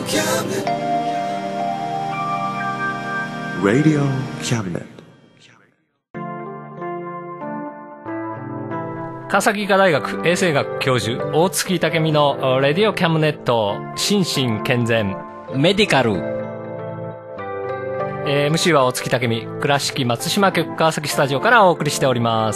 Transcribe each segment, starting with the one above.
Radio Cabinet。 川崎医科大学衛生学教授大月武美のレディオキャムネット心身健全メディカル、 MC は大月武美、倉敷松島局川崎スタジオからお送りしております。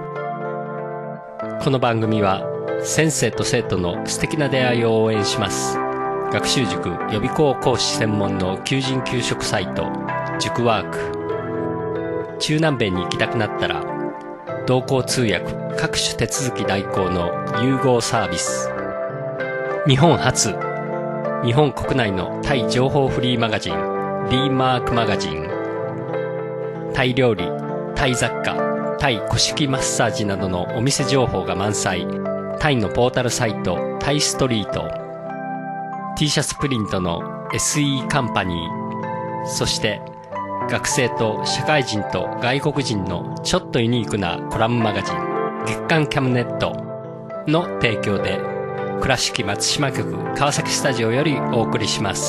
この番組は先生と生徒の素敵な出会いを応援します。学習塾予備校講師専門の求人・求職サイト塾ワーク。中南米に行きたくなったら同行通訳各種手続き代行の融合サービス。日本初、日本国内のタイ情報フリーマガジン D マークマガジン。タイ料理、タイ雑貨、タイ古式マッサージなどのお店情報が満載。タイのポータルサイトタイストリート。 T シャツプリントの SE カンパニー。そして学生と社会人と外国人のちょっとユニークなコラムマガジン月刊キャムネットの提供で倉敷松島局川崎スタジオよりお送りします。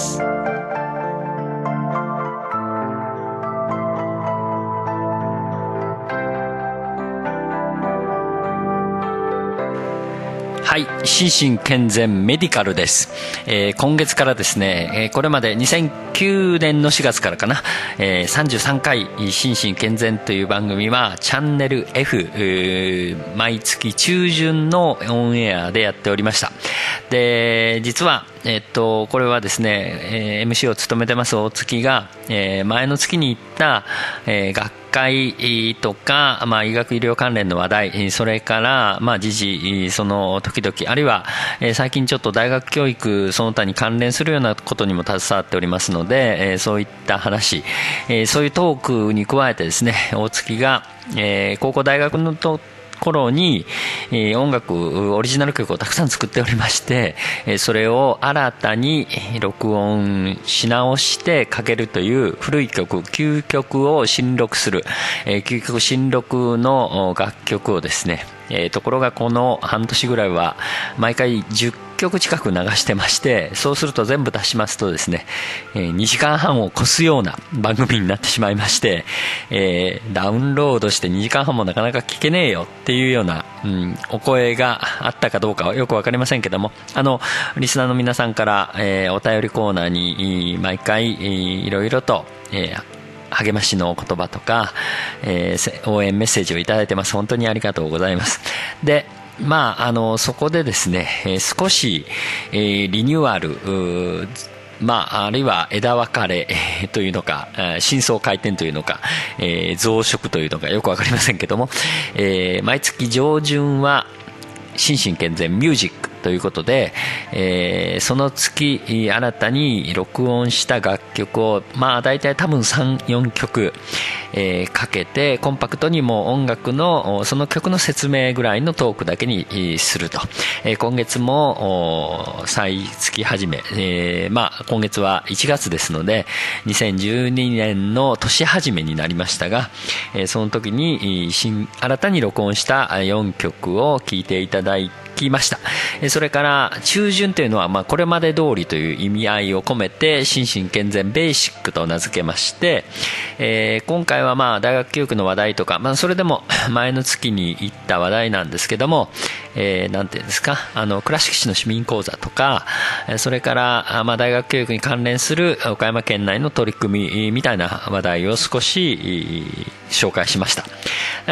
はい、心身健全メディカルです。今月からですね、これまで2009年の4月からかな、33回心身健全という番組はチャンネル F、毎月中旬のオンエアでやっておりました。で、実はこれはですね、MC を務めてます大月が、前の月に行った、学会とか、医学医療関連の話題、それから、時事、その時々、あるいは、最近ちょっと大学教育その他に関連するようなことにも携わっておりますので、そういった話、そういうトークに加えてですね、大月が、高校大学の頃に音楽オリジナル曲をたくさん作っておりまして、それを新たに録音し直してかけるという古い曲9曲を新録する、9曲新録の楽曲をですね、ところがこの半年ぐらいは毎回10曲近く流してまして、そうすると全部足しますとですね、2時間半を超すような番組になってしまいまして、ダウンロードして2時間半もなかなか聞けねえよっていうような、お声があったかどうかはよくわかりませんけども、リスナーの皆さんから、お便りコーナーに毎回いろいろと、励ましの言葉とか、応援メッセージをいただいてます。本当にありがとうございます。で、そこでですね、少し、リニューアル、あるいは枝分かれというのか、新装開店というのか、増殖というのかよくわかりませんけども、毎月上旬は心身健全ミュージックということで、その月新たに録音した楽曲をだいたい多分 3,4 曲、かけてコンパクトにも音楽のその曲の説明ぐらいのトークだけにすると、今月も再月始め、今月は1月ですので2012年の年始めになりましたが、その時に新たに録音した4曲を聴いていただいてきました。それから中旬というのはこれまで通りという意味合いを込めて心身健全ベーシックと名付けまして、今回は大学教育の話題とか、それでも前の月に言った話題なんですけども、なんていうんですか、倉敷市の市民講座とか、それから大学教育に関連する岡山県内の取り組みみたいな話題を少し紹介しました。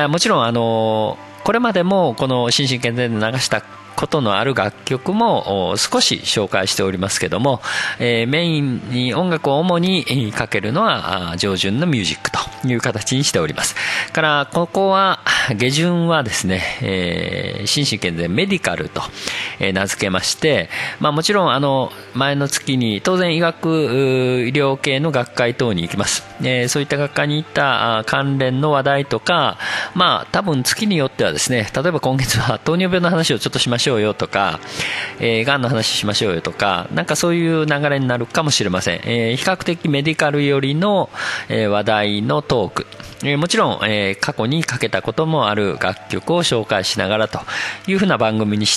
もちろんこれまでもこの心身健全で流したことのある楽曲も少し紹介しておりますけども、メインに音楽を主にかけるのは上旬のミュージックという形にしております。からここは下旬はですね、心身健全メディカルと名付けまして、もちろん前の月に当然医学医療系の学会等に行きます。そういった学会に行った関連の話題とか、多分月によってはですね、例えば今月は糖尿病の話をちょっとしましょうよとか、がんの話しましょうよとか、なんかそういう流れになるかもしれません。比較的メディカル寄りの話題のトーク、 もちろん、過去にかけたこともある楽曲を紹介しながらというふうな番組にして、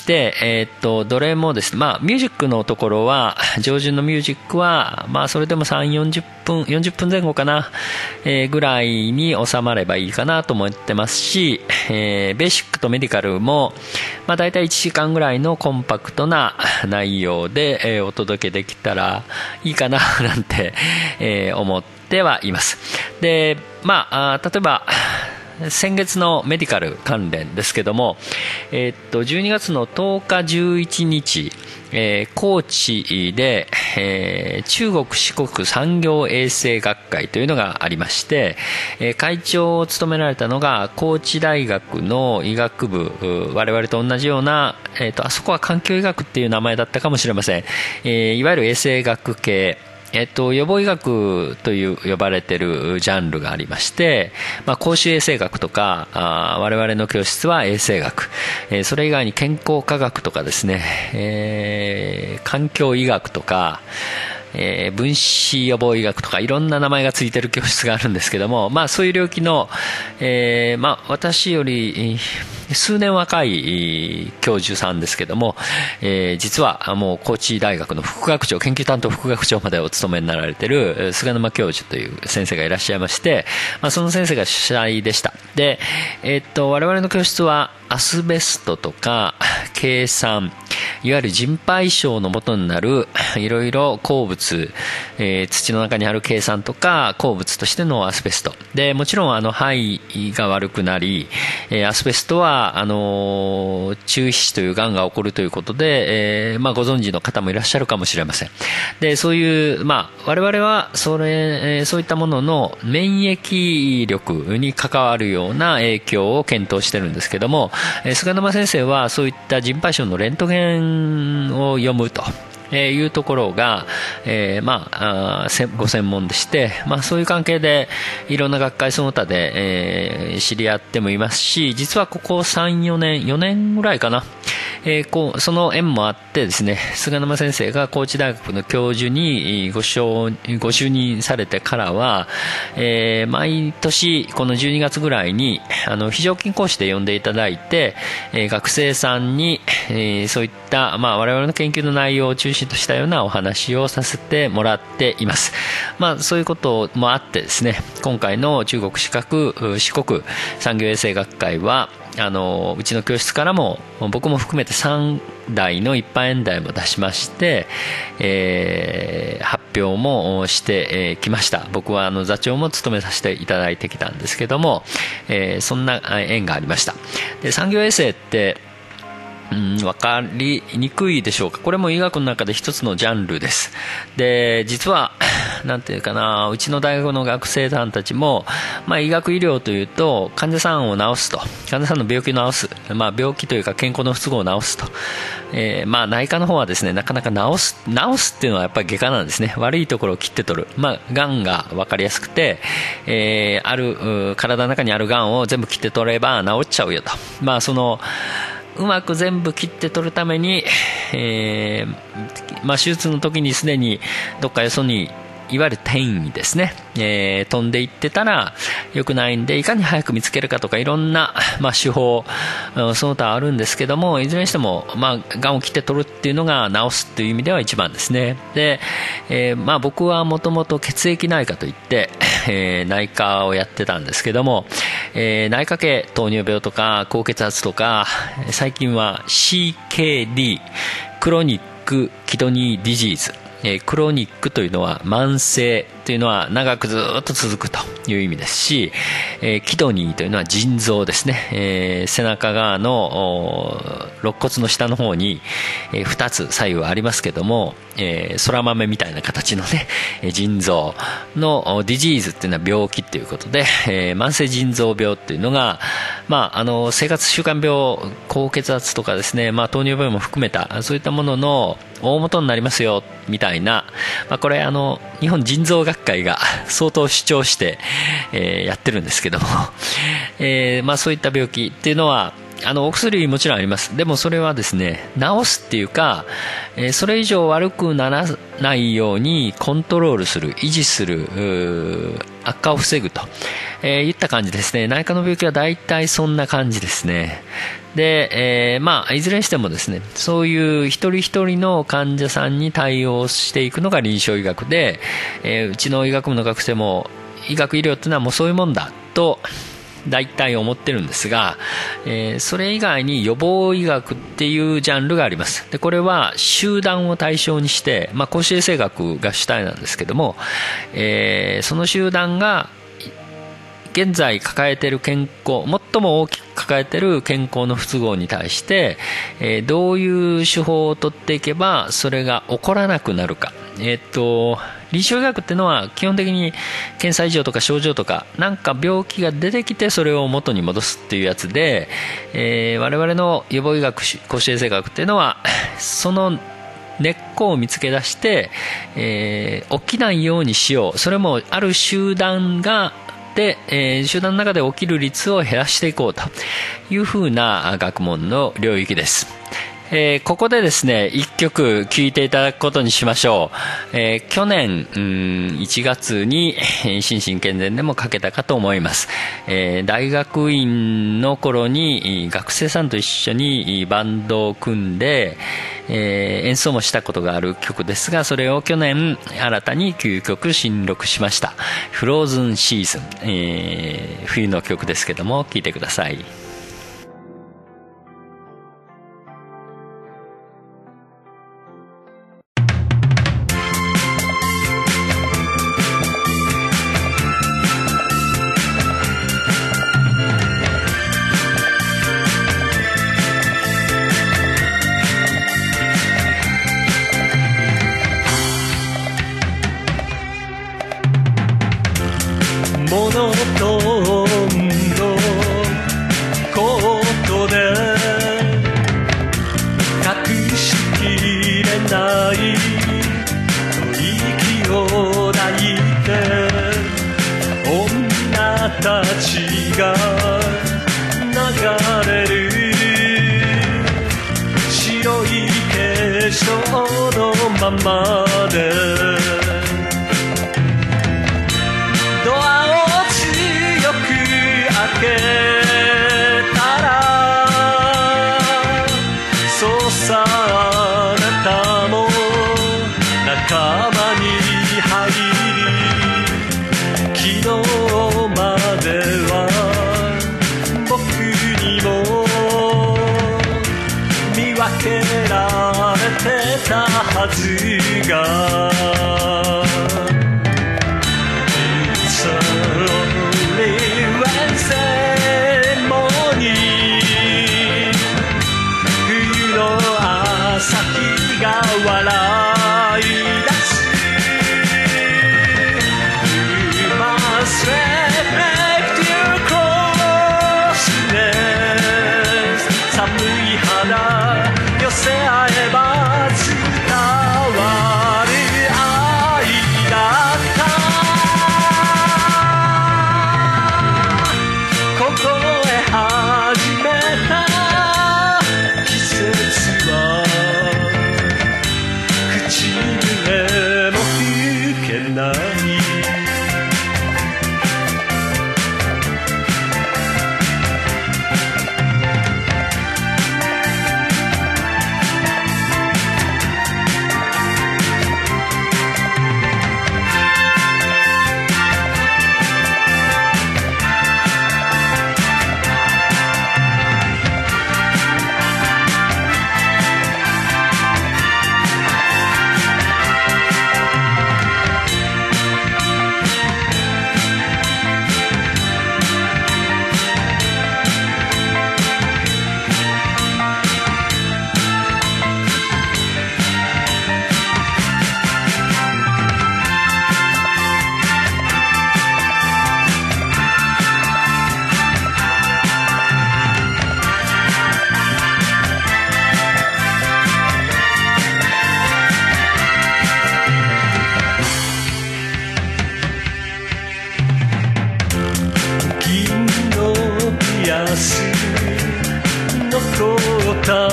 どれもですね、ミュージックのところは、上旬のミュージックは、それでも3、40分前後かな、ぐらいに収まればいいかなと思ってますし、ベーシックとメディカルも、だいたい1時間ぐらいのコンパクトな内容で、お届けできたらいいかななんて、思ってはいます。で、例えば先月のメディカル関連ですけども、12月の10日11日、高知で、中国四国産業衛生学会というのがありまして、会長を務められたのが高知大学の医学部、我々と同じような、あそこは環境医学っていう名前だったかもしれません、いわゆる衛生学系、予防医学という呼ばれているジャンルがありまして、公衆衛生学とか、我々の教室は衛生学、それ以外に健康科学とかですね、環境医学とか、分子予防医学とかいろんな名前がついている教室があるんですけども、そういう領域の、私より数年若い教授さんですけども、実はもう高知大学の副学長、研究担当副学長までお務めになられている菅沼教授という先生がいらっしゃいまして、その先生が主催でした。で、我々の教室はアスベストとか珪酸、いわゆる人廃症の元になるいろいろ鉱物、土の中にある珪酸とか鉱物としてのアスベストで、もちろん肺が悪くなり、アスベストは中皮腫というがんが起こるということで、ご存知の方もいらっしゃるかもしれません。で、そういう、我々はそういったものの免疫力に関わるような影響を検討しているんですけども、菅沼先生はそういった人廃症のレントゲンを読むというところが、ご専門でして、そういう関係でいろんな学会その他で、知り合ってもいますし、実はここ3、4年ぐらいかな、その縁もあってですね、菅沼先生が高知大学の教授にご就任されてからは、毎年この12月ぐらいに非常勤講師で呼んでいただいて、学生さんに、そういった、我々の研究の内容を中心としたようなお話をさせてもらっています。そういうこともあってですね、今回の中国四国産業衛生学会はうちの教室からも僕も含めて3台の一般演題も出しまして、発表もしてきました。僕は座長も務めさせていただいてきたんですけども、そんな縁がありました。で、産業衛生って分かりにくいでしょうか。これも医学の中で一つのジャンルです。で、実はなんていうかな、うちの大学の学生さんたちも、医学医療というと患者さんを治すと、患者さんの病気を治す、病気というか健康の不都合を治すと、内科の方はですね、なかなか治すっていうのはやっぱり外科なんですね。悪いところを切って取る、がんが分かりやすくて、体の中にあるがんを全部切って取れば治っちゃうよと、うまく全部切って取るために、手術の時にすでにどっかよそにいわゆる転移ですね、飛んでいってたら良くないんで、いかに早く見つけるかとかいろんな、手法その他あるんですけども、いずれにしても、がんを切って取るっていうのが治すという意味では一番ですね。で、僕はもともと血液内科といって、内科をやってたんですけども、内科系糖尿病とか高血圧とか、最近は CKD クロニックキドニーディジーズ、クロニックというのは慢性というのは長くずっと続くという意味ですし、キドニーというのは腎臓ですね。背中側の肋骨の下の方に2つ左右ありますけども、空豆みたいな形のね、腎臓のディジーズっていうのは病気ということで、慢性腎臓病っていうのが、生活習慣病、高血圧とかですね、糖尿病も含めたそういったものの大元になりますよみたいな、これ日本腎臓学会が相当主張して、やってるんですけども、そういった病気っていうのはお薬もちろんあります。でもそれはですね、治すっていうか、それ以上悪くならないようにコントロールする、維持する、悪化を防ぐと、いった感じですね。内科の病気は大体そんな感じですね。で、いずれにしてもですね、そういう一人一人の患者さんに対応していくのが臨床医学で、うちの医学部の学生も医学医療っていうのはもうそういうもんだと大体思ってるんですが、それ以外に予防医学っていうジャンルがあります。でこれは集団を対象にして、公衆衛生学が主体なんですけども、その集団が現在抱えている健康、最も大きく抱えている健康の不都合に対して、どういう手法を取っていけばそれが起こらなくなるか。臨床医学っていうのは基本的に検査異常とか症状とかなんか病気が出てきてそれを元に戻すっていうやつで、我々の予防医学、公衆衛生学っていうのはその根っこを見つけ出して、起きないようにしよう。それもある集団がで、集団の中で起きる率を減らしていこうというふうな学問の領域です。ここでですね、一曲聴いていただくことにしましょう。去年1月に心身健全でもかけたかと思います。大学院の頃に学生さんと一緒にバンドを組んで、演奏もしたことがある曲ですが、それを去年新たに9曲新録しました。フローズンシーズン、冬の曲ですけども聴いてください。 モノトーンのコートで隠しきれない息を抱いて女たちが流れる白い化粧のままでドアを強く開けたらそうさあなたも仲間に入り昨日までは僕にも見分けられてたはずが朝日が笑い出す You must reflect your closeness 寒い肌寄せ合えば伝わるた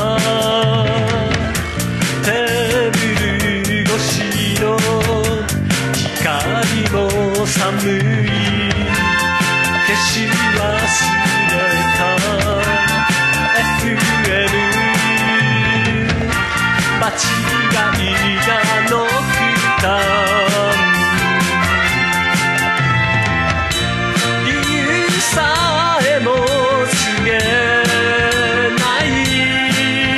テーブル越しの光も寒い消し忘れた FM 間違いがノックダウン理由さえも告げない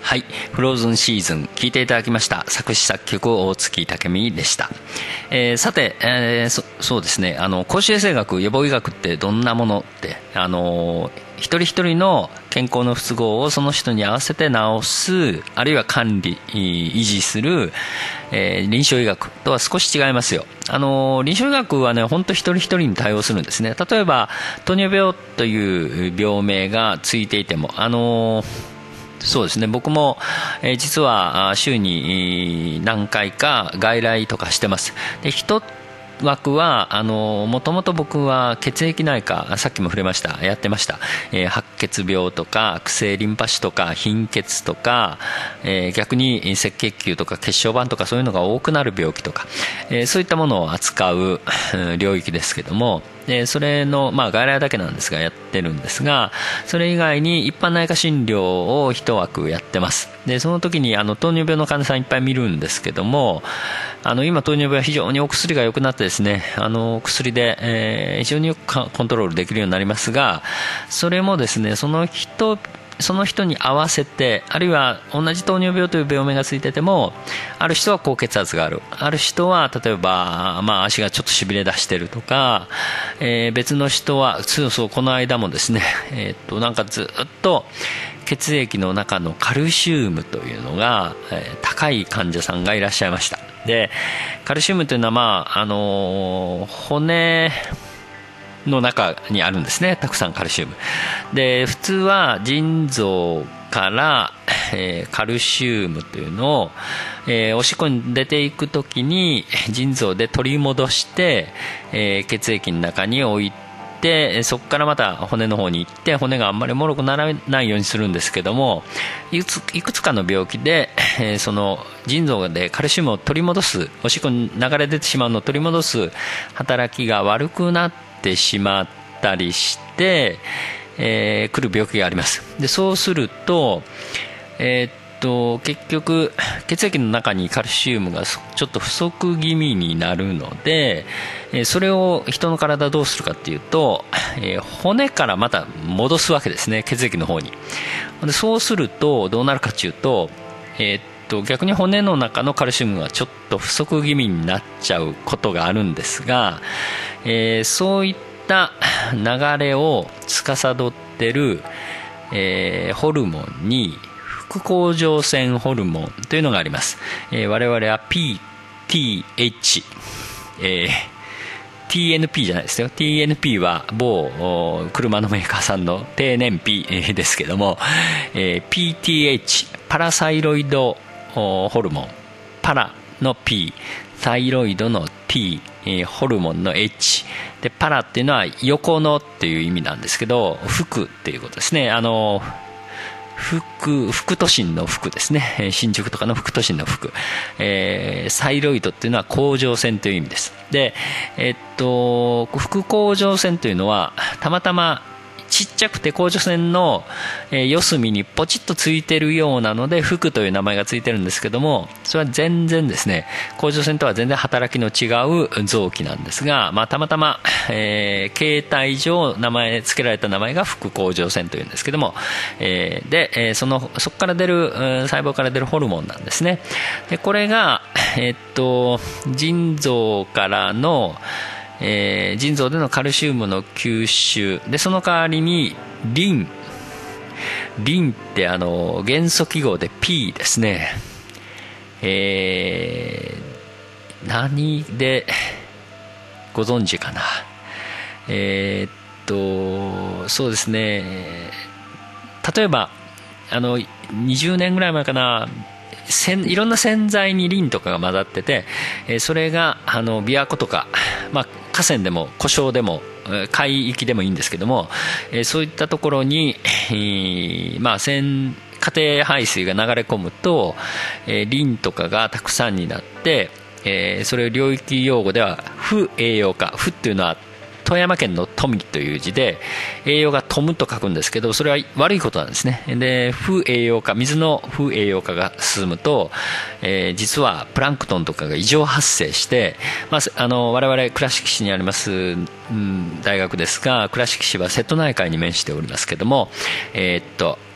はい、フローズンシーズン聴いていただきました。作詞作曲大月武美でした。さて、そうですね、公衆衛生学、予防医学ってどんなものって、一人一人の健康の不都合をその人に合わせて治す、あるいは管理維持する、臨床医学とは少し違いますよ。臨床医学はね、本当一人一人に対応するんですね。例えば糖尿病という病名がついていても、そうですね、僕も、実は週に何回か外来とかしてます。で、一枠はもともと僕は血液内科、さっきも触れました、やってました。白血病とか悪性リンパ腫とか貧血とか、逆に赤血球とか血小板とかそういうのが多くなる病気とか、そういったものを扱う領域ですけども、それの、外来だけなんですがやってるんですが、それ以外に一般内科診療を一枠やってます。で、その時に糖尿病の患者さんいっぱい見るんですけども、今糖尿病は非常にお薬が良くなってですね、薬で、非常によくコントロールできるようになりますが、それもですね、その人に合わせて、あるいは同じ糖尿病という病名がついてても、ある人は高血圧がある、ある人は例えば、足がちょっとしびれ出してるとか、別の人はこの間もですね、なんかずっと血液の中のカルシウムというのが、高い患者さんがいらっしゃいました。で、カルシウムというのは、骨の中にあるんですね、たくさんカルシウムで、普通は腎臓から、カルシウムというのを、おしっこに出ていくときに腎臓で取り戻して、血液の中に置いて、そこからまた骨の方に行って、骨があんまり脆くならないようにするんですけども、いくつかの病気で、その腎臓でカルシウムを取り戻す、おしっこに流れ出てしまうのを取り戻す働きが悪くなってしまったりして、来る病気があります。で、そうすると、結局血液の中にカルシウムがちょっと不足気味になるので、それを人の体どうするかっていうと、骨からまた戻すわけですね、血液の方に。で、そうするとどうなるかっていうと、逆に骨の中のカルシウムがちょっと不足気味になっちゃうことがあるんですが、そういった流れを司ってる、ホルモンに副甲状腺ホルモンというのがあります。我々は PTH、TNP じゃないですよ。TNP は某車のメーカーさんの低燃費ですけども、PTH パラサイロイドホルモン、パラの P、サイロイドの T、ホルモンの H で、パラっていうのは横のっていう意味なんですけど、副っていうことですね。副都心の副ですね。新宿とかの副都心の副、サイロイドっていうのは甲状腺という意味です。で、副甲状腺というのはたまたまちっちゃくて甲状腺の四隅にポチッとついてるようなので副という名前がついてるんですけども、それは全然ですね、甲状腺とは全然働きの違う臓器なんですが、たまたま、形態上付けられた名前が副甲状腺というんですけども、で、そこから出る細胞から出るホルモンなんですね。で、これが、腎臓からの腎臓でのカルシウムの吸収で、その代わりにリンって元素記号で P ですね。何でご存知かな。そうですね、例えば20年ぐらい前かな、いろんな洗剤にリンとかが混ざってて、それが琵琶湖とか、河川でも湖沼でも海域でもいいんですけども、そういったところに、家庭排水が流れ込むと、リンとかがたくさんになって、それを領域用語では不栄養化、不っていうのは富山県の富という字で、栄養が富むと書くんですけど、それは悪いことなんですね。で、不栄養化、水の不栄養化が進むと、実はプランクトンとかが異常発生して、我々倉敷市にあります、大学ですが、倉敷市は瀬戸内海に面しておりますけども、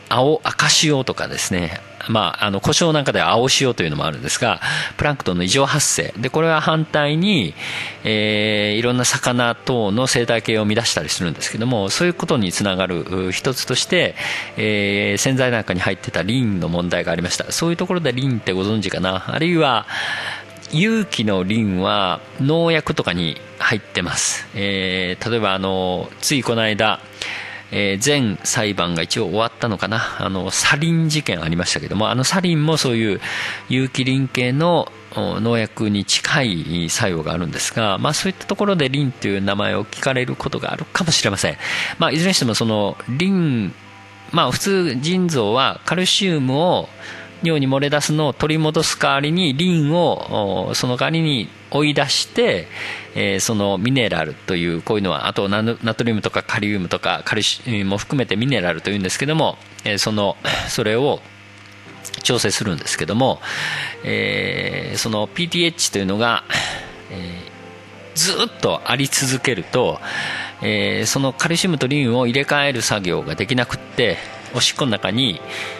赤潮とかですね、故障なんかでは青潮というのもあるんですが、プランクトンの異常発生で、これは反対に、いろんな魚等の生態系を乱したりするんですけども、そういうことにつながる一つとして、洗剤なんかに入ってたリンの問題がありました。そういうところでリンってご存知かな。あるいは有機のリンは農薬とかに入ってます。例えばついこの間、全裁判が一応終わったのかな、サリン事件ありましたけども、サリンもそういう有機リン系の農薬に近い作用があるんですが、そういったところでリンという名前を聞かれることがあるかもしれません。いずれにしてもそのリン、普通腎臓はカルシウムを尿に漏れ出すのを取り戻す代わりにリンをその代わりに追い出して、そのミネラルという、こういうのはあとナトリウムとかカリウムとかカルシウムも含めてミネラルというんですけども、それを調整するんですけども、その PTH というのが、ずっとあり続けると、そのカルシウムとリンを入れ替える作業ができなくって、おしっこの中に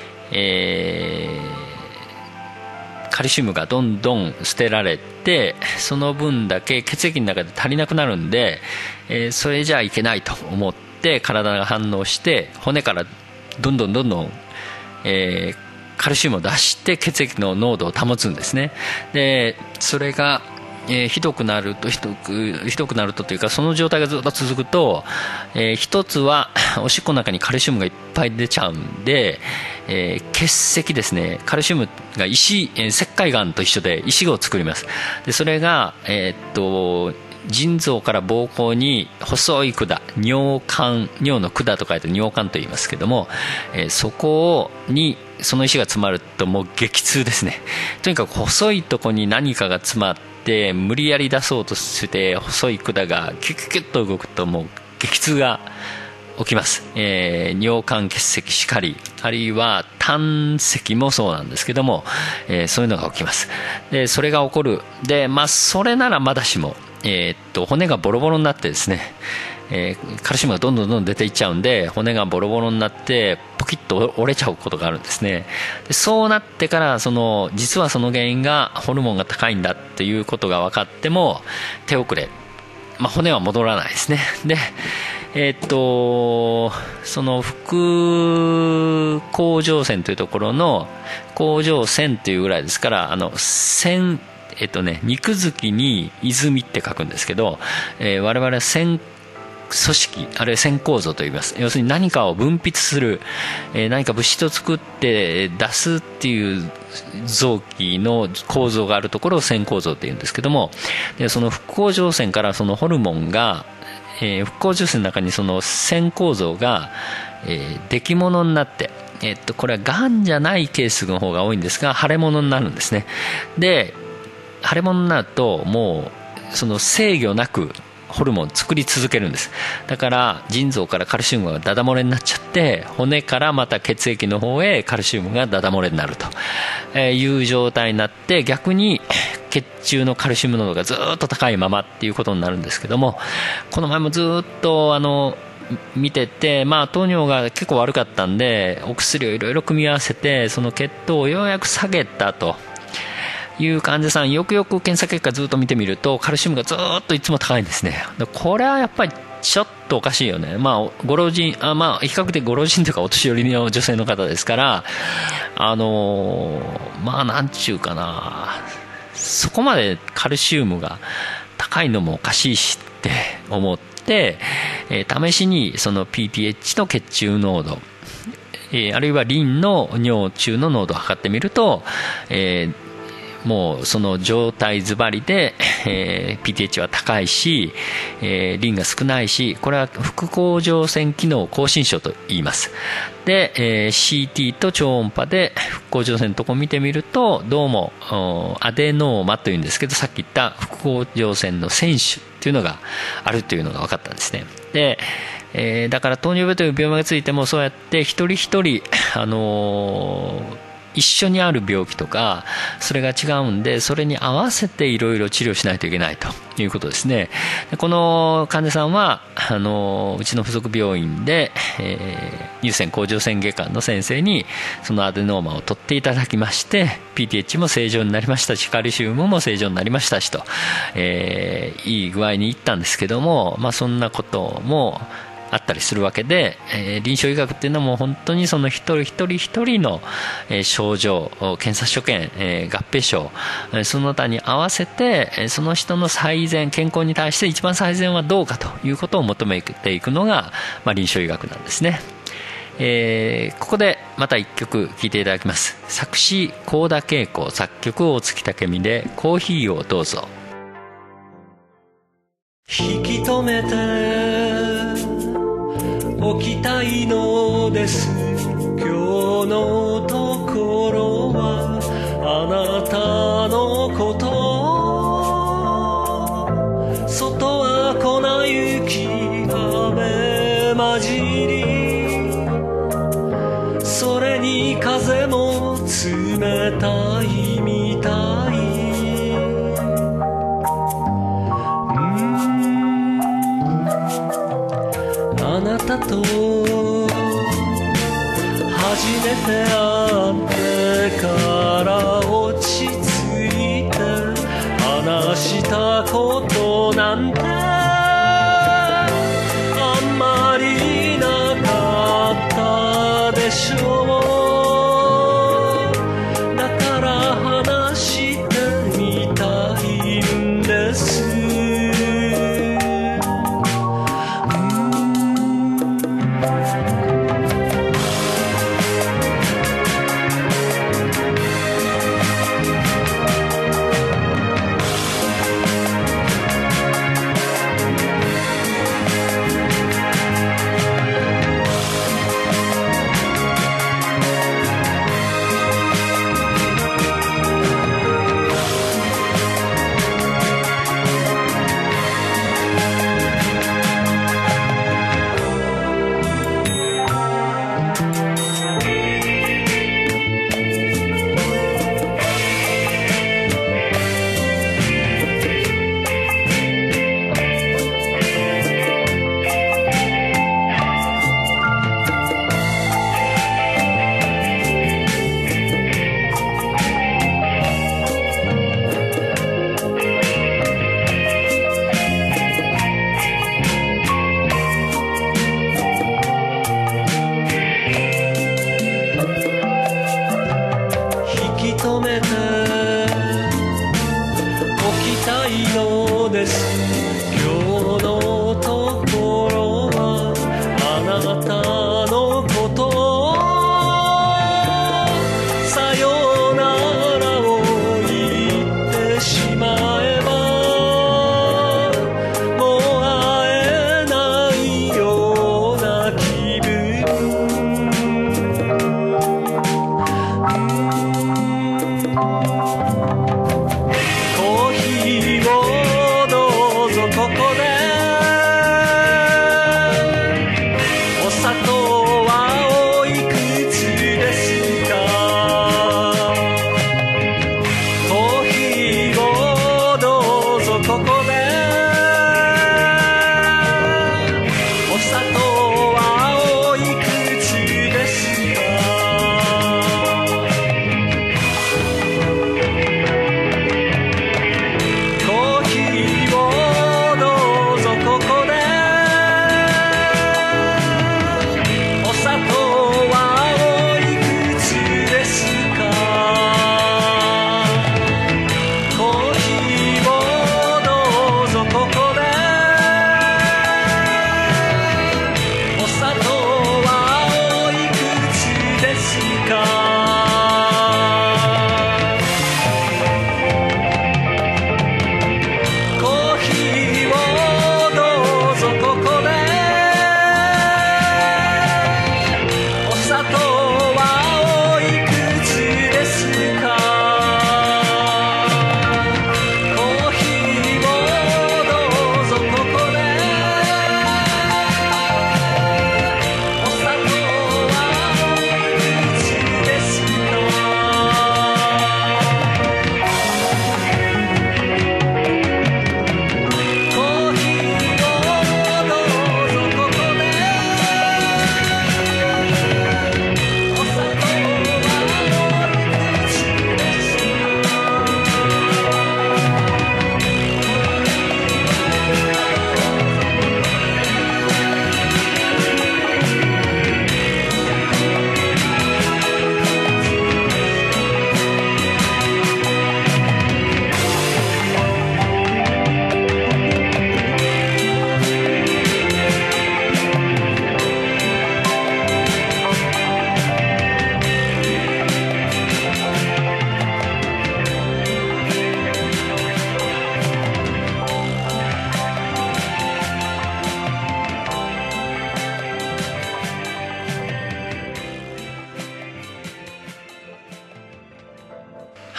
カルシウムがどんどん捨てられて、その分だけ血液の中で足りなくなるんで、それじゃいけないと思って体が反応して骨からどんどん、カルシウムを出して血液の濃度を保つんですね。でそれがひどくなるとというか、その状態がずっと続くと、一つはおしっこの中にカルシウムがいっぱい出ちゃうんで、結石ですね、カルシウムが石灰岩と一緒で石を作ります。でそれが、腎臓から膀胱に細い管、尿の管と書いて尿管と言いますけども、そこにその石が詰まるともう激痛ですね。とにかく細いとこに何かが詰まって無理やり出そうとして細い管がキュキュキュッと動くともう激痛が起きます。尿管結石しかり、あるいは胆石もそうなんですけども、そういうのが起きます。でそれが起こる。でそれならまだしも、骨がボロボロになってですね、カルシウムがどんどん出ていっちゃうんで、骨がボロボロになってポキッと折れちゃうことがあるんですね。でそうなってから実はその原因がホルモンが高いんだっていうことが分かっても手遅れ、骨は戻らないですね。でその副甲状腺というところの甲状腺というぐらいですから、肉付きに泉って書くんですけど、我々は腺組織、あるいは腺構造と言います。要するに何かを分泌する、何か物質を作って出すっていう臓器の構造があるところを腺構造って言うんですけども、でその副甲状腺からそのホルモンが、副甲状腺の中にその腺構造が、出来物になって、これはがんじゃないケースの方が多いんですが、腫れ物になるんですね。で腫れ物になるともうその制御なくホルモンを作り続けるんです。だから腎臓からカルシウムがダダ漏れになっちゃって、骨からまた血液の方へカルシウムがダダ漏れになるという状態になって、逆に血中のカルシウム濃度がずっと高いままっていうことになるんですけども、この前もずっと見てて、糖尿が結構悪かったんでお薬をいろいろ組み合わせてその血糖をようやく下げたという患者さん、よくよく検査結果ずっと見てみるとカルシウムがずっといつも高いんですね。これはやっぱりちょっとおかしいよね。ご老人、比較的ご老人というかお年寄りの女性の方ですから、なんちゅうかな、そこまでカルシウムが高いのもおかしいしって思って、試しにその PTH の血中濃度、あるいはリンの尿中の濃度を測ってみると、もうその状態ズバリで、PTH は高いし、リンが少ないし、これは副甲状腺機能亢進症と言います。で、CT と超音波で副甲状腺のところを見てみると、どうもアデノーマというんですけど、さっき言った副甲状腺の腺腫というのがあるというのが分かったんですね。でだから糖尿病という病名がついてもそうやって一人一人一緒にある病気とかそれが違うんで、それに合わせていろいろ治療しないといけないということですね。でこの患者さんはうちの附属病院で、乳腺甲状腺外科の先生にそのアデノーマを取っていただきまして、 PTH も正常になりましたし、カルシウムも正常になりましたしと、いい具合にいったんですけども、そんなこともあったりするわけで、臨床医学っていうのはもう本当にその一人一人一人の、症状、検査所見、合併症、その他に合わせて、その人の最善、健康に対して一番最善はどうかということを求めていくのが、臨床医学なんですね。ここでまた一曲聴いていただきます。作詞幸田恵子、作曲大月武美でコーヒーをどうぞ。 引き止めておきたいのです。今日のところはあなたのこと。外は粉雪雨混じり、それに風も冷たいみたい。あなたと初めて会ってから落ち着いて話したことなんてあんまりなかったでしょう。だから話してみたいんです。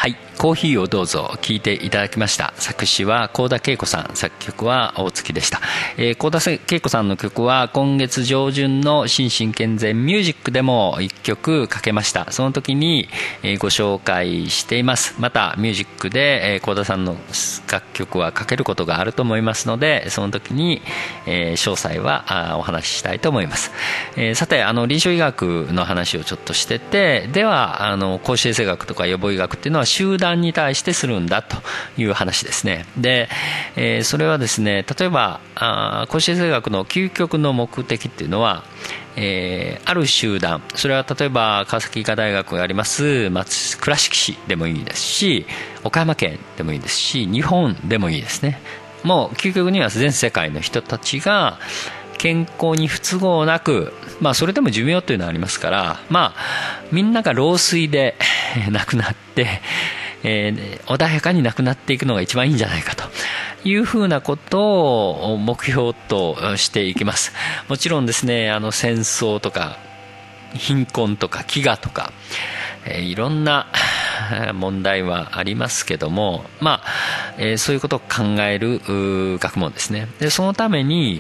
はい、コーヒーをどうぞ聴いていただきました。作詞は幸田恵子さん、作曲は大月でした。幸田恵子さんの曲は今月上旬の心身健全ミュージックでも1曲かけました。その時にご紹介しています。またミュージックで幸田さんの楽曲はかけることがあると思いますので、その時に詳細はお話ししたいと思います。さて、臨床医学の話をちょっとしてて、では公衆衛生学とか予防医学っていうのは集団に対してするんだという話ですね。で、それはですね、例えば公衆衛生学の究極の目的っていうのは、ある集団、それは例えば川崎医科大学があります倉敷市でもいいですし、岡山県でもいいですし、日本でもいいですね。もう究極には全世界の人たちが健康に不都合なく、それでも寿命というのはありますから、みんなが老衰で亡くなって、穏やかに亡くなっていくのが一番いいんじゃないかというふうなことを目標としていきます。もちろんですね、戦争とか貧困とか飢餓とか、いろんな問題はありますけども、そういうことを考える学問ですね。でそのために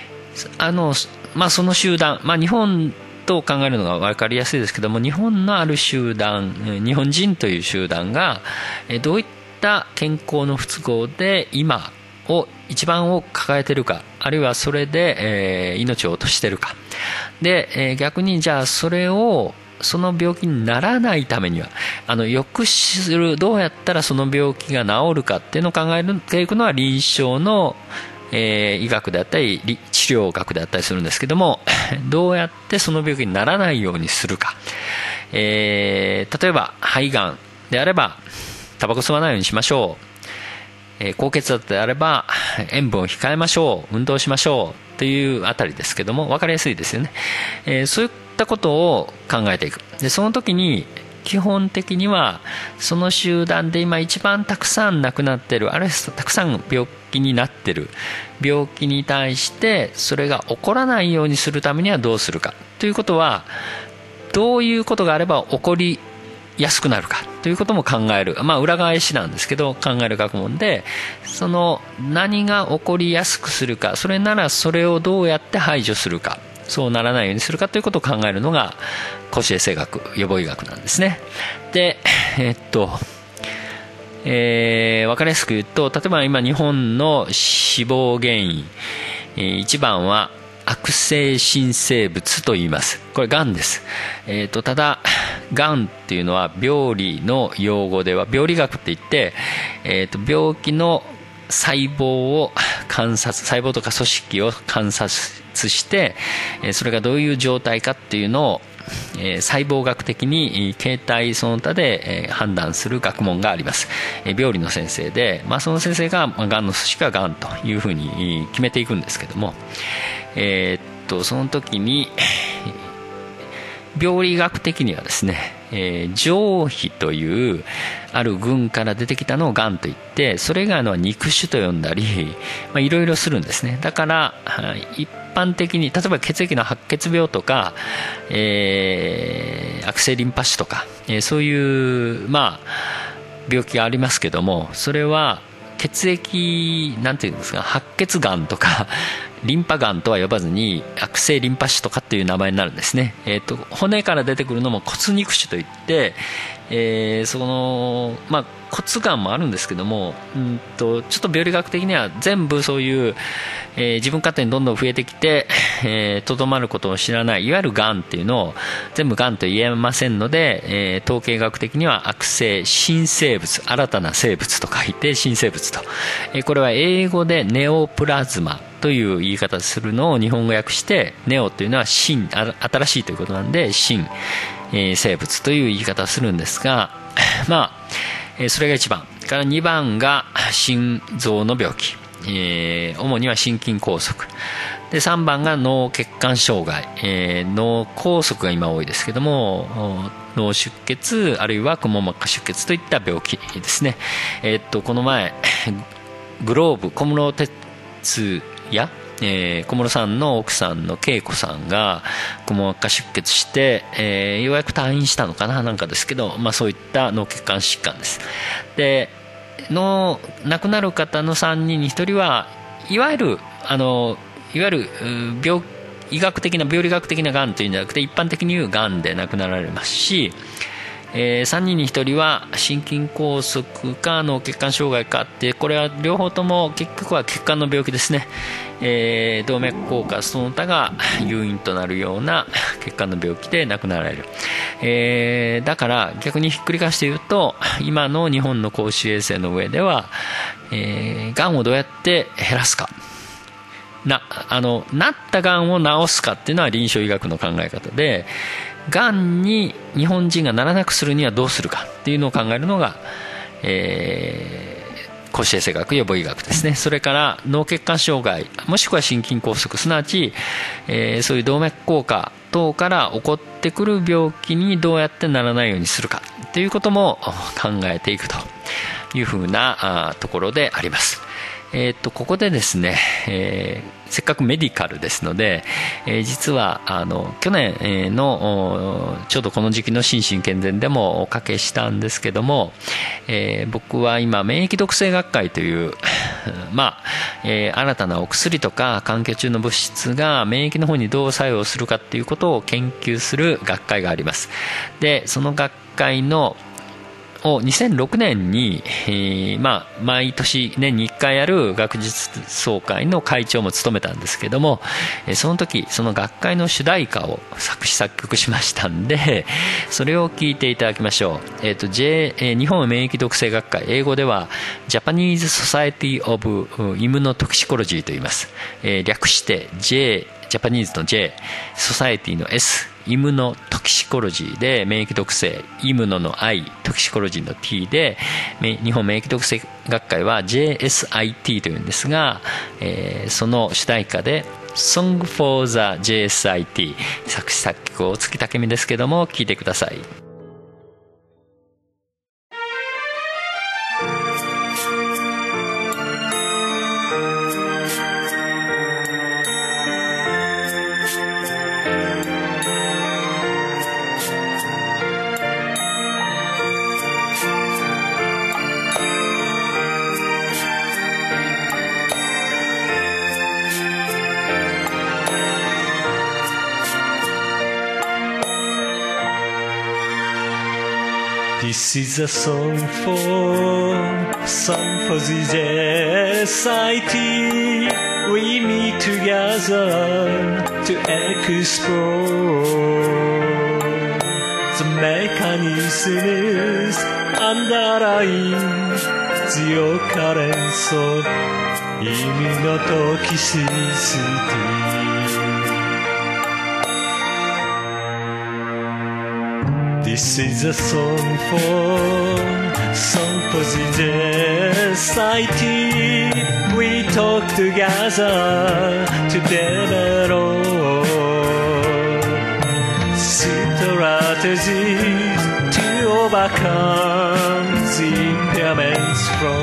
その集団、日本と考えるのが分かりやすいですけども、日本のある集団、日本人という集団がどういった健康の不都合で今を一番多く抱えているか、あるいはそれで命を落としているかで、逆にじゃあその病気にならないためには抑止する、どうやったらその病気が治るかっていうのを考えていくのは臨床の医学であったり治療学であったりするんですけども、どうやってその病気にならないようにするか、例えば肺がんであればタバコ吸わないようにしましょう、高血圧であれば塩分を控えましょう、運動しましょうというあたりですけども、分かりやすいですよね。そういったことを考えていく。でその時に基本的にはその集団で今一番たくさん亡くなっている、あるいはたくさん病気になっている病気に対してそれが起こらないようにするためにはどうするかということは、どういうことがあれば起こりやすくなるかということも考える、裏返しなんですけど考える学問で、その何が起こりやすくするか、それならそれをどうやって排除するか、そうならないようにするかということを考えるのが公衆衛生学、予防医学なんですね。で、分かりやすく言うと、例えば今日本の死亡原因、1番は悪性新生物と言います。これがんです。ただがんっていうのは病理の用語では病理学って言って、病気の細胞を観察、細胞とか組織を観察して、それがどういう状態かっていうのを細胞学的に形態その他で判断する学問があります。病理の先生で、その先生ががんの組織はがんというふうに決めていくんですけども、その時に病理学的にはですね、上皮というある群から出てきたのをがんといって、それ以外のは肉腫と呼んだり、いろいろするんですね。だから一般的に例えば血液の白血病とか、悪性リンパ腫とか、そういう病気がありますけども、それは血液なんていうんですか、白血がんとかリンパがんとは呼ばずに悪性リンパ腫とかっていう名前になるんですね。骨から出てくるのも骨肉腫といって、骨がんもあるんですけども、ちょっと病理学的には全部そういう、自分勝手にどんどん増えてきてとどまることを知らない、いわゆるがんっていうのを全部がんと言えませんので、統計学的には悪性新生物、新たな生物と書いて新生物と、これは英語でネオプラズマという言い方するのを日本語訳して、ネオというのは新、新しいということなんで新、生物という言い方をするんですが、それが1番から2番が心臓の病気、主には心筋梗塞で、3番が脳血管障害、脳梗塞が今多いですけども、脳出血あるいはくも膜下出血といった病気ですね。この前グローブ、小室哲哉小室さんの奥さんの恵子さんがくも膜下出血して、ようやく退院したのかななんかですけど、そういった脳血管疾患です。で亡くなる方の3人に1人はいわゆる医学的な病理学的ながんというんじゃなくて一般的に言うがんで亡くなられますし、3人に1人は心筋梗塞か脳血管障害かって、これは両方とも結局は血管の病気ですね。動脈硬化その他が誘因となるような血管の病気で亡くなられる。だから逆にひっくり返して言うと、今の日本の公衆衛生の上では、がんをどうやって減らすか、なったがんを治すかっていうのは臨床医学の考え方で、がんに日本人がならなくするにはどうするかっていうのを考えるのが、公衆衛生学予防医学ですね。それから脳血管障害もしくは心筋梗塞、すなわち、そういう動脈硬化等から起こってくる病気にどうやってならないようにするかということも考えていくというふうなところであります。ここでですね、せっかくメディカルですので、実は去年のちょうどこの時期の心身健全でもおかけしたんですけども、僕は今免疫毒性学会という新たなお薬とか環境中の物質が免疫の方にどう作用するかということを研究する学会があります。でその学会の2006年に、毎年年に1回やる学術総会の会長も務めたんですけども、その時その学会の主題歌を作詞作曲しましたんで、それを聞いていただきましょう。日本免疫毒性学会、英語では Japanese Society of Immunotoxicology と言います。略してジャパニーズの J、 ソサエティの S、イムノトキシコロジーで免疫毒性、イムノの I、 トキシコロジーの T で日本免疫毒性学会は JSIT というんですが、その主題歌で Song for the JSIT、 作詞作曲を月武美ですけども、聴いてください。 This is a song for the society. We meet together to explore the mechanisms underlying the occurrence of immunotoxicity.This is a song for the society. We talk together to develop strategies to overcome the impairments from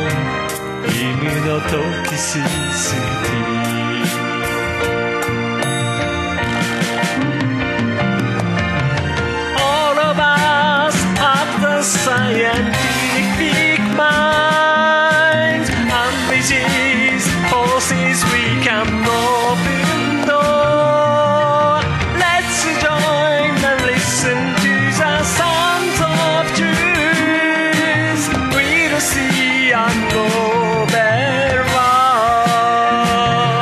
immunotoxicity.Scientific minds and with these forces we can open door. Let's join and listen to the sounds of truth. We'll see a novel world.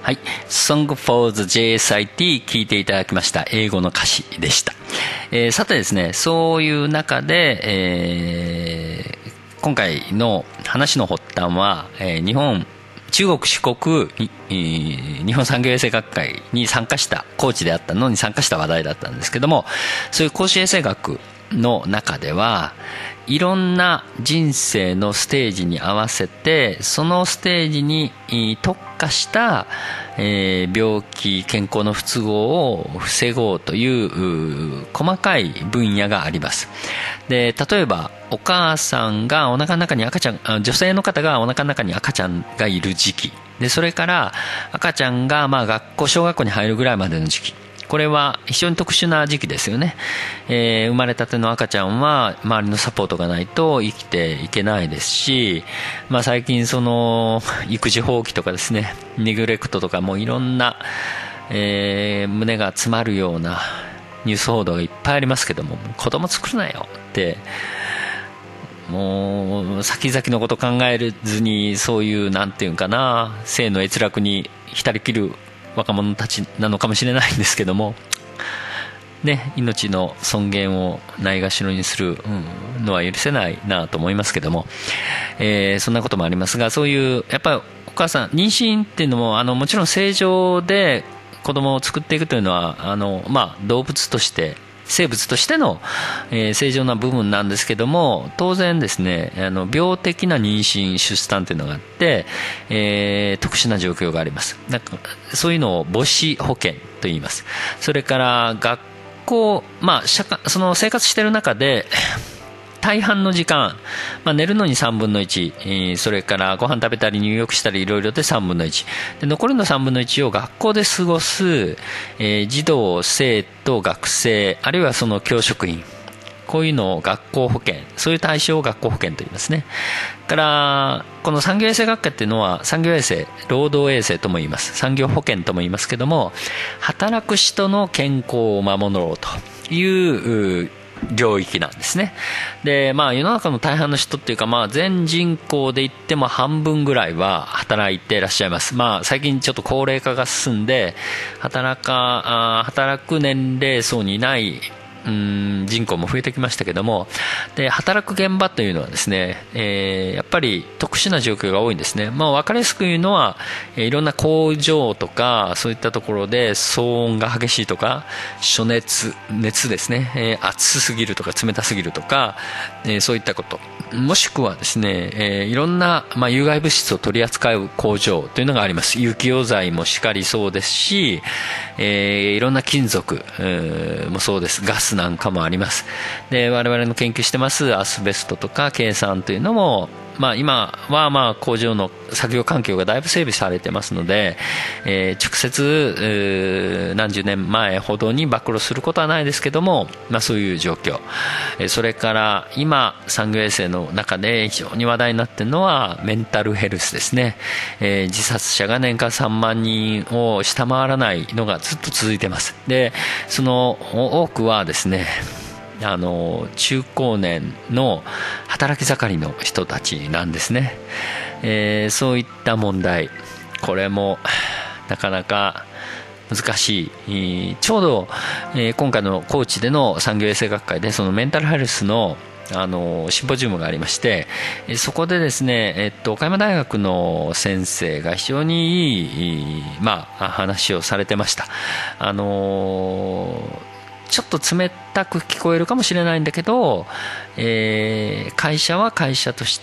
はい、Song for the JSIT 聞いていただきました。英語の歌詞でした。さてですね、そういう中で、今回の話の発端は、中国四国日本産業衛生学会に参加したコーチであったのに参加した話題だったんですけども、そういう公衆衛生学の中ではいろんな人生のステージに合わせてそのステージに特化した、病気健康の不都合を防ごうという細かい分野があります。で、例えばお母さんがお腹の中に赤ちゃん、女性の方がお腹の中に赤ちゃんがいる時期で、それから赤ちゃんが小学校に入るぐらいまでの時期、これは非常に特殊な時期ですよね。生まれたての赤ちゃんは周りのサポートがないと生きていけないですし、最近その育児放棄とかですね、ネグレクトとかもいろんな、胸が詰まるようなニュース報道がいっぱいありますけども、子供作るなよってもう先々のこと考えずに、そういうなんていうかな、性の閲楽に浸りきる若者たちなのかもしれないんですけどもね、命の尊厳をないがしろにするのは許せないなと思いますけども、そんなこともありますが、そういうやっぱりお母さん妊娠っていうのももちろん正常で子供を作っていくというのは動物として生物としての、正常な部分なんですけども、当然ですね、病的な妊娠出産というのがあって、特殊な状況があります。そういうのを母子保険と言います。それから学校、その生活している中で大半の時間、寝るのに3分の1、それからご飯食べたり入浴したりいろいろで3分の1で、残りの3分の1を学校で過ごす、児童生徒学生あるいはその教職員、こういうのを学校保険、そういう対象を学校保険と言いますね。からこの産業衛生学会っていうのは産業衛生、労働衛生とも言います、産業保険とも言いますけども、働く人の健康を守ろうという領域なんですね。で、世の中の大半の人っていうか、全人口で言っても半分ぐらいは働いていらっしゃいます。最近ちょっと高齢化が進んで働く年齢層にいない人口も増えてきましたけども、で働く現場というのはですね、やっぱり特殊な状況が多いんですね。分かりやすく言うのは、いろんな工場とかそういったところで騒音が激しいとか、暑熱ですね、暑すぎるとか冷たすぎるとか、そういったこと、もしくはですね、いろんな、有害物質を取り扱う工場というのがあります。有機溶剤もしかりそうですし、いろんな金属、もそうです。ガスなんかもあります。で、我々の研究してますアスベストとか珪酸というのも、今は工場の作業環境がだいぶ整備されてますので、直接何十年前ほどに暴露することはないですけども、そういう状況。それから今産業衛生の中で非常に話題になっているのはメンタルヘルスですね。自殺者が年間3万人を下回らないのがずっと続いています。で、その多くはですね、中高年の働き盛りの人たちなんですね。そういった問題、これもなかなか難しい。ちょうど、今回の高知での産業衛生学会でそのメンタルヘルスのシンポジウムがありまして、そこでですね、岡山大学の先生が非常にいい、話をされてました。ちょっと冷たく聞こえるかもしれないんだけど、会社は会社として、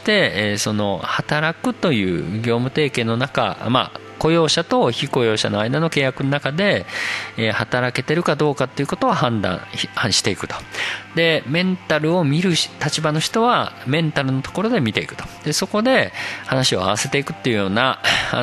その働くという業務提携の中、雇用者と非雇用者の間の契約の中で、働けてるかどうかということを判断していくと。で、メンタルを見る立場の人はメンタルのところで見ていくと。で、そこで話を合わせていくっていうような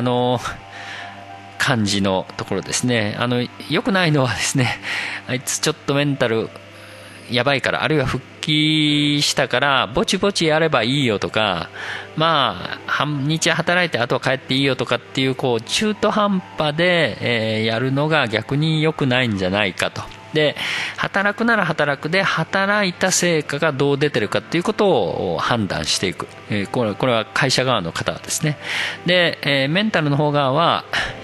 感じのところですね。良くないのはですね、あいつちょっとメンタルやばいから、あるいは復帰したからぼちぼちやればいいよとか、半日働いてあとは帰っていいよとかっていう、中途半端で、やるのが逆に良くないんじゃないかと。で、働くなら働くで働いた成果がどう出てるかっていうことを判断していく。これは会社側の方ですね。で、メンタルの方側は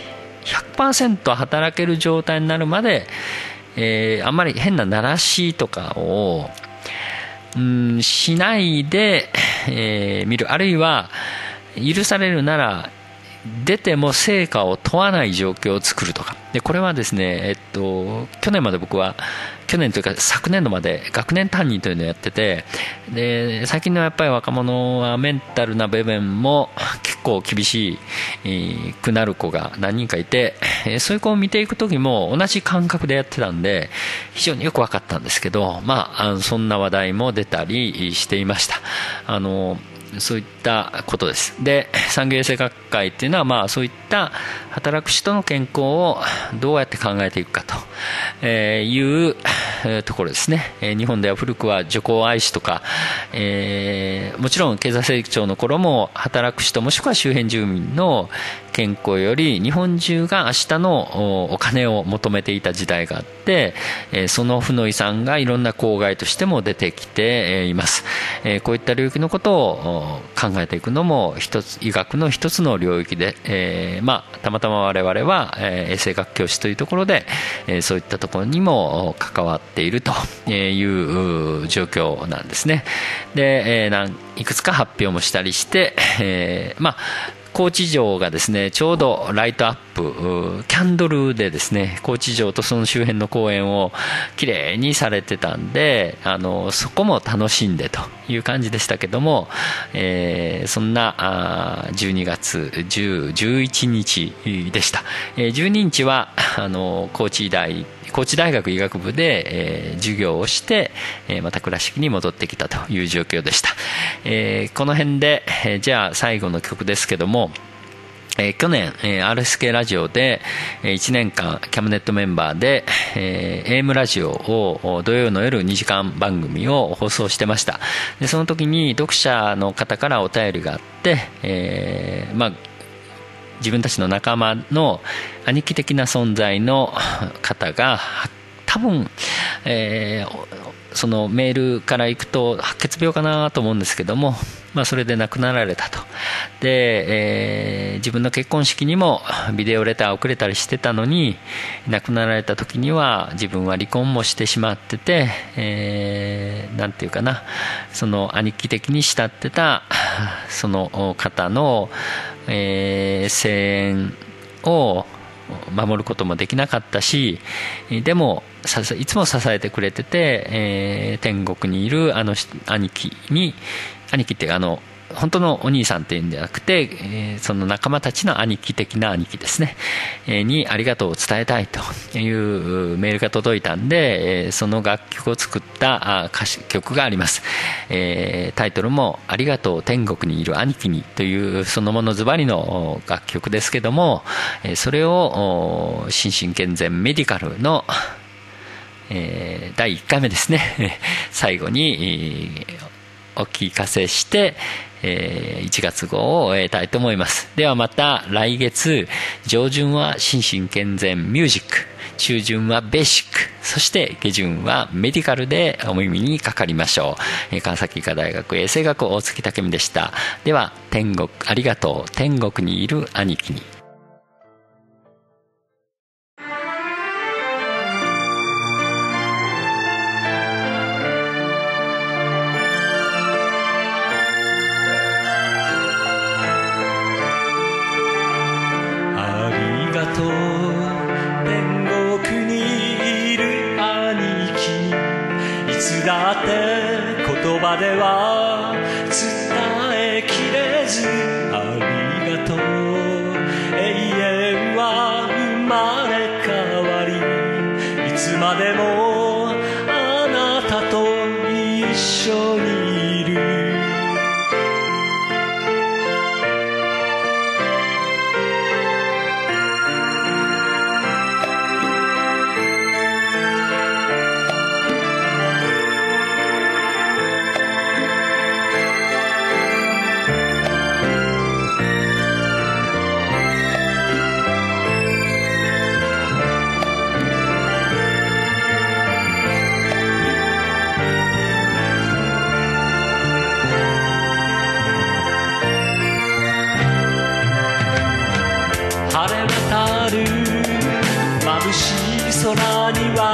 100% 働ける状態になるまで、あんまり変な鳴らしとかをしないで、見る、あるいは許されるなら出ても成果を問わない状況を作るとかで、これはですね、去年まで僕は去年というか昨年度まで学年担任というのをやってて、で最近のやっぱり若者はメンタルな部分も結構厳しくなる子が何人かいて、そういう子を見ていく時も同じ感覚でやってたんで非常によく分かったんですけど、そんな話題も出たりしていました。そういったことです。で、産業衛生学会っていうのはそういった働く人の健康をどうやって考えていくかというところですね。日本では古くは女工愛士とか、もちろん経済成長の頃も働く人もしくは周辺住民の健康より日本中が明日のお金を求めていた時代があって、その負の遺産がいろんな公害としても出てきています。こういった領域のことを考えていくのも医学の一つの領域で、たまたま我々は衛生学教師というところでそういったところにも関わっているという状況なんですね。で、いくつか発表もしたりして、高知城がですねちょうどライトアップキャンドルでですね高知城とその周辺の公園をきれいにされてたんで、そこも楽しんでという感じでしたけども、そんな12月11日でした。12日は高知大学医学部で、授業をして、また倉敷に戻ってきたという状況でした。この辺で、じゃあ最後の曲ですけども、去年、RSK ラジオで1年間キャムネットメンバーで、AM ラジオを土曜の夜2時間番組を放送してました。でその時に読者の方からお便りがあって、自分たちの仲間の兄貴的な存在の方が多分、そのメールからいくと白血病かなと思うんですけども、それで亡くなられたと。で、自分の結婚式にもビデオレターをくれたりしてたのに、亡くなられた時には自分は離婚もしてしまってて、なんていうかな、その兄貴的に慕ってたその方の、声援を守ることもできなかったし、でもいつも支えてくれてて、天国にいる兄貴って本当のお兄さんっていうんじゃなくて、その仲間たちの兄貴的な兄貴ですね、にありがとうを伝えたいというメールが届いたんで、その楽曲を作った曲があります。タイトルもありがとう天国にいる兄貴にというそのものズバリの楽曲ですけども、それを心身健全メディカルの第1回目ですね最後にお聞かせして1月号を終えたいと思います。ではまた来月、上旬は心身健全ミュージック、中旬はベーシック、そして下旬はメディカルでお耳にかかりましょう。川崎医科大学衛生学大月武美でした。ではありがとう天国にいる兄貴に。 だって言葉では伝えきれず、ありがとう空には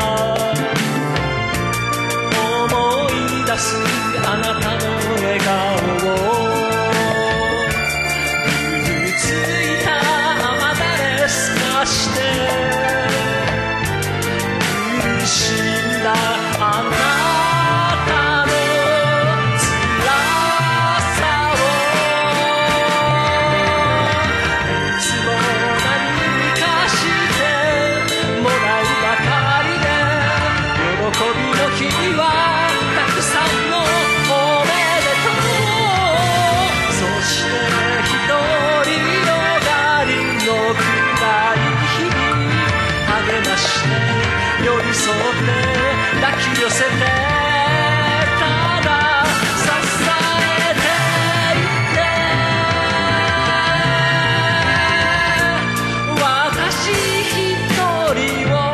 思い出すあなたの笑顔を傷ついた雨だれすかして苦しんだあなたの辛さをいつも何かしてもらうばかりで喜びの日はたくさんのおめでとうそして一人よがりの暗い日に励まして寄り添って抱き寄せてただ支えていて私一人を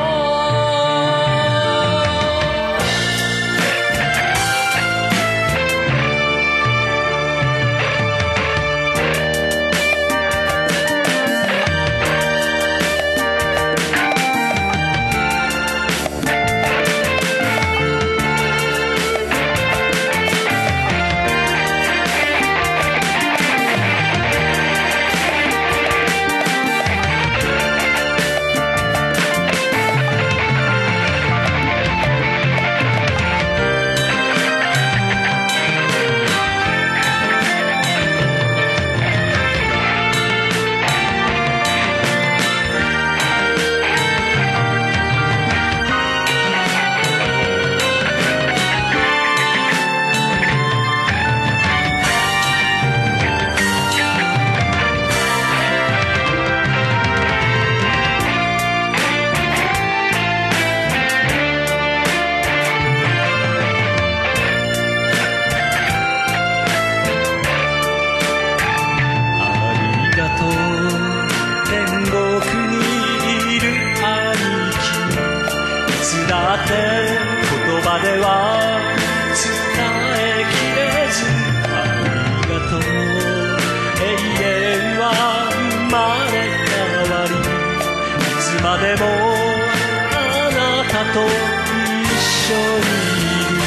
では伝えきれずありがとう永遠は生まれ変わりいつまでもあなたと一緒にいる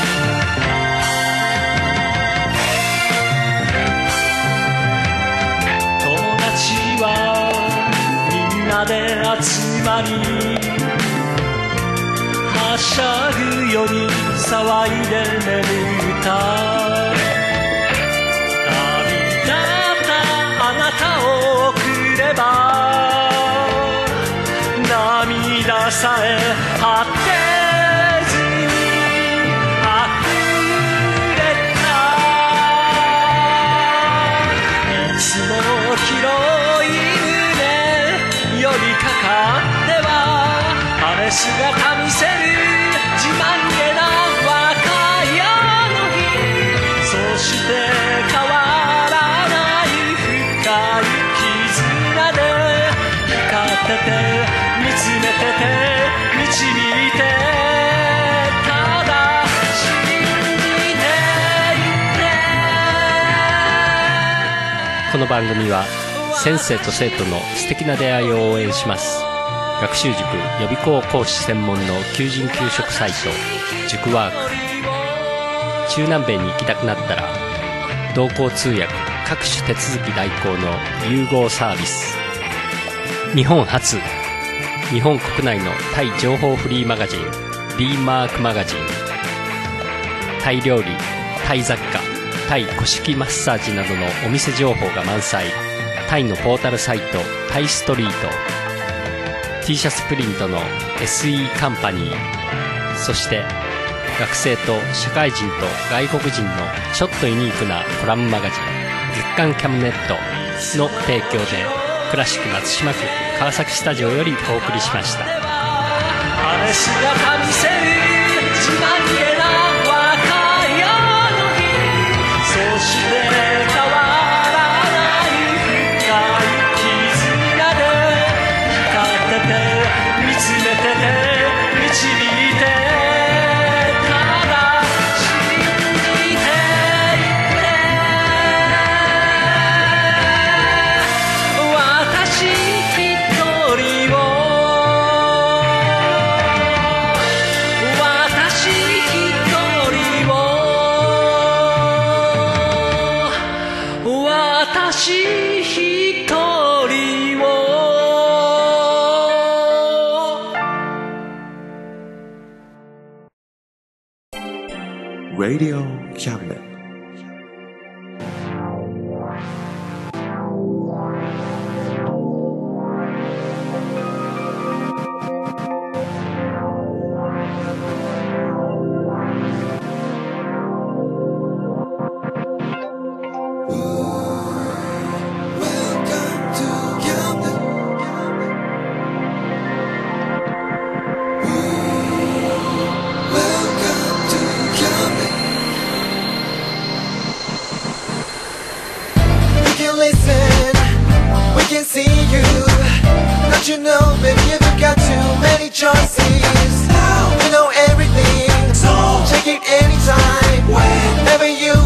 友達はみんなで集まりはしゃぐように騒いで眠った旅立ったあなたをくれば涙さえ果てずに溢れたいつも広い胸よりかかっては晴れ姿見せる自慢げな若いあの日そして変わらない深い絆で光ってて見つめてて導いてただ信じていてこの番組は先生と生徒の素敵な出会いを応援します。学習塾予備校講師専門の求人・求職サイト塾ワーク。中南米に行きたくなったら同行通訳各種手続き代行の融合サービス。日本初日本国内のタイ情報フリーマガジン B マークマガジン。タイ料理、タイ雑貨、タイ古式マッサージなどのお店情報が満載。タイのポータルサイトタイストリート。T シャツプリントの SE カンパニー。そして学生と社会人と外国人のちょっとユニークなコラムマガジン月刊キャムネットの提供でクラシック松島区川崎スタジオよりお送りしました。 晴れ姿見せる自慢げな若いあの日そして変わらない深い絆で光ってて見つめてて導いてただ信じていて私一人を私一人を Radio Cabinet. You know, baby, you've got too many choices. You know everything, so check it anytime, whenever you